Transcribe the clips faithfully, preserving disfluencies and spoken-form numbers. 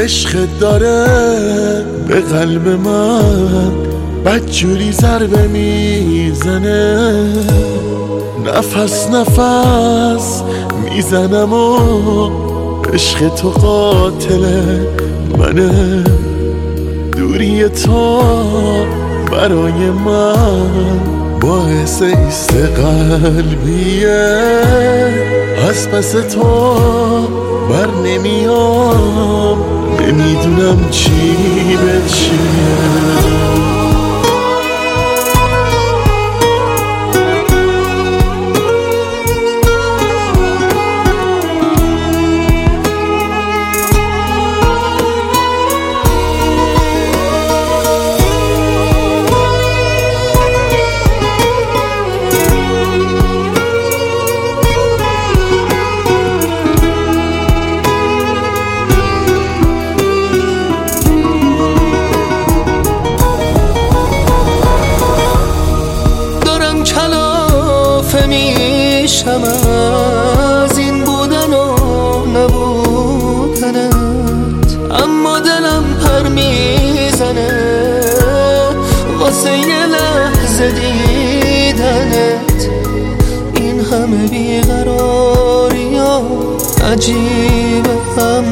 عشق داره به قلب من بدجوری ضربه میزنه، نفس نفس میزنم و عشق تو قاتل منه. دوری تو برای من باعث ایست قلبیه، از پس تو بر نمیام، نمیدونم چی به چیه. میشم از این بودن و نبودنت، اما دلم پر میزنه واسه یه لحظه دیدنت. این همه بیقراری ها عجیبه، هم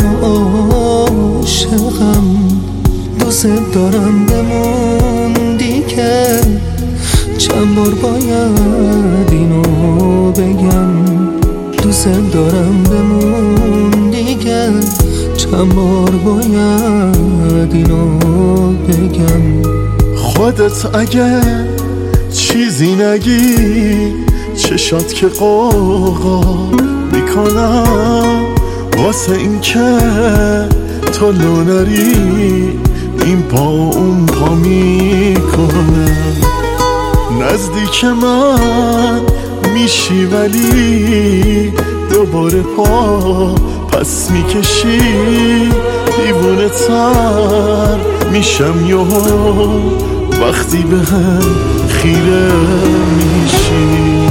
عاشقم، دوست دارم بموندی که چند بار باید اینو بگم. دوست دارم بمون دیگه، چند بار باید اینو بگم. خودت اگه چیزی نگی چشات که قوقا میکنم، واسه این که تو لونری این پا اون پا میکنم. نزدیک من میشی ولی دوباره پا پس میکشی، دیوونه تر میشم یهو وقتی به هم خیره میشی.